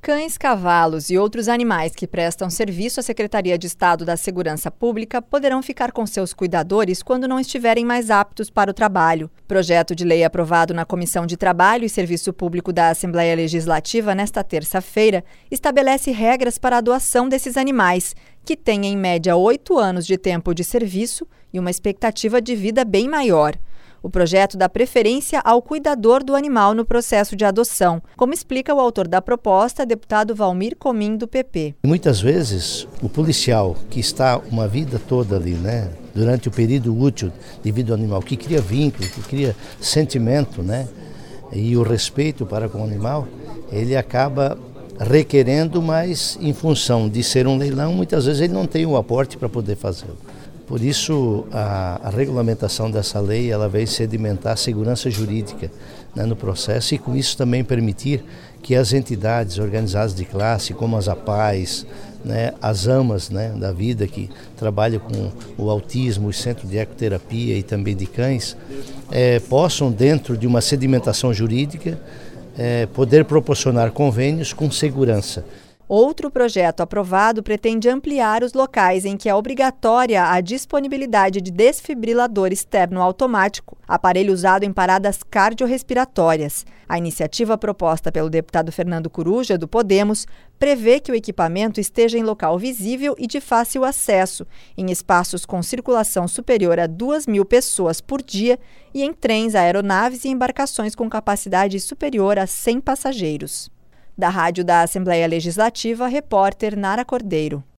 Cães, cavalos e outros animais que prestam serviço à Secretaria de Estado da Segurança Pública poderão ficar com seus cuidadores quando não estiverem mais aptos para o trabalho. Projeto de lei aprovado na Comissão de Trabalho e Serviço Público da Assembleia Legislativa nesta terça-feira estabelece regras para a doação desses animais, que têm em média 8 anos de tempo de serviço e uma expectativa de vida bem maior. O projeto dá preferência ao cuidador do animal no processo de adoção, como explica o autor da proposta, deputado Valmir Comim, do PP. Muitas vezes, o policial que está uma vida toda ali, durante o período útil de vida do animal, que cria vínculo, que cria sentimento, e o respeito para com o animal, ele acaba requerendo, mas em função de ser um leilão, muitas vezes ele não tem o aporte para poder fazê-lo. Por isso, a regulamentação dessa lei ela vem sedimentar a segurança jurídica no processo e com isso também permitir que as entidades organizadas de classe, como as APAES, as AMAs da vida que trabalham com o autismo, o centro de ecoterapia e também de cães, possam, dentro de uma sedimentação jurídica, poder proporcionar convênios com segurança. Outro projeto aprovado pretende ampliar os locais em que é obrigatória a disponibilidade de desfibrilador externo automático, aparelho usado em paradas cardiorrespiratórias. A iniciativa proposta pelo deputado Fernando Coruja, do Podemos, prevê que o equipamento esteja em local visível e de fácil acesso, em espaços com circulação superior a 2.000 pessoas por dia e em trens, aeronaves e embarcações com capacidade superior a 100 passageiros. Da Rádio da Assembleia Legislativa, repórter Nara Cordeiro.